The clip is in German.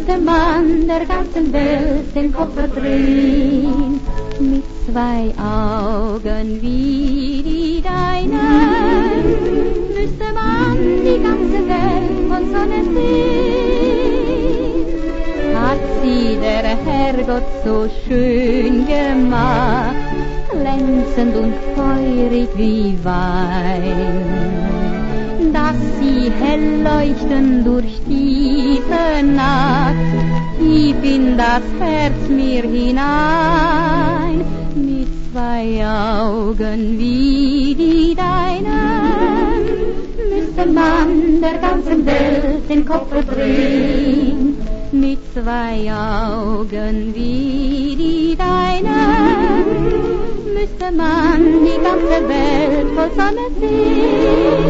müsste man der ganzen Welt den Kopf verdrehen. Mit zwei Augen wie die deinen müsste man die ganze Welt von Sonne sehen. Hat sie der Herrgott so schön gemacht, glänzend und feurig wie Wein, dass sie hell leuchten durch tiefe Nacht, tief in das Herz mir hinein. Mit zwei Augen wie die deinen müsste man der ganzen Welt den Kopf verdrehen. Mit zwei Augen wie die deinen müsste man die ganze Welt voll Sonne sehen.